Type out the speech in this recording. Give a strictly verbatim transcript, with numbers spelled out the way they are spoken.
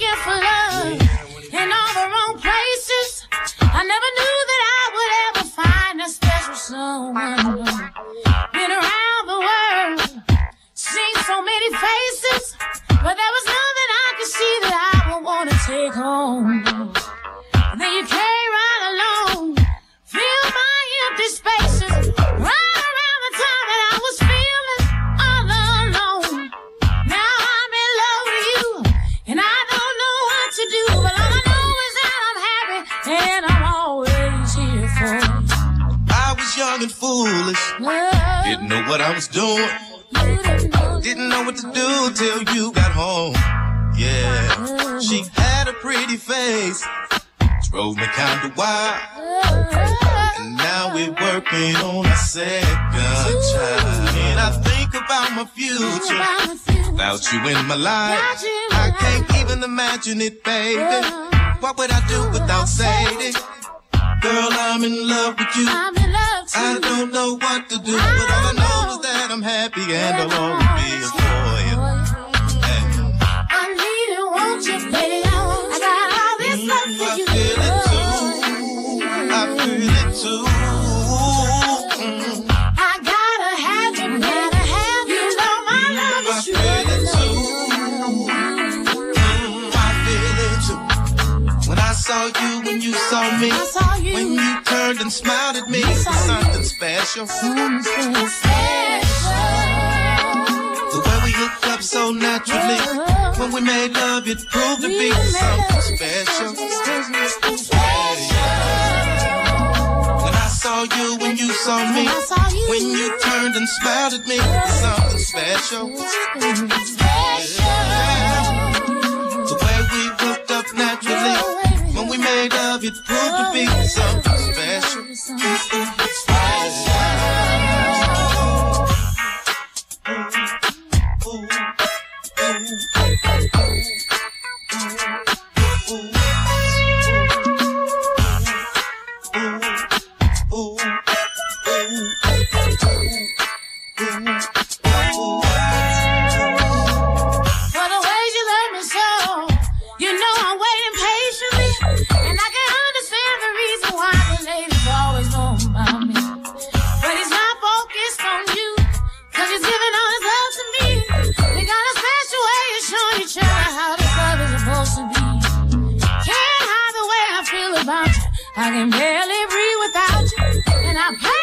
looking for love in all the wrong places. I never knew that I would ever find a special someone. Been around the world, seen so many faces, but there was none that I could see that I would want to take home. And then you came right along, filled my empty spaces, right around the time that I was feeling all alone. Now I'm in love with you, and I don't know what to do, but all I know is that I'm happy, and I'm always here for you. I was young and foolish, Love, didn't know what I was doing, you didn't know. didn't know what to do till you got home. Yeah, she had a pretty face, drove me kinda wild, and now we're working on a second child. And I think about my future, without you in my life, I can't even imagine it, baby. What would I do without Sadie? Girl, I'm in love with you. I'm in love too. I don't know what to do, but all I know is that I'm happy and I'll always be here for you. I need it, won't you, baby? I got all this love for I you. feel it too. I feel it too. Mm. I gotta have you, gotta have you. You know my love I is feel it too. Mm, I feel it too. When I saw you, when you saw me, I saw you. when you turned and smiled at me, it's something special. Something special. The way we hooked up so naturally, when we made love, it proved to be something special. When I saw you, when you saw me, I saw you. when you turned and smiled at me, it's something special. The way we hooked up naturally, when we made love, it proved to be something special. For the ways you love me so, you know I'm waiting patiently, and I can understand the reason why the ladies always know about me. But he's not focused on you, cause he's giving all his love to me. We got a special way of showing each other how this love is supposed to be. Can't hide the way I feel about you, I can barely breathe without you, and I pray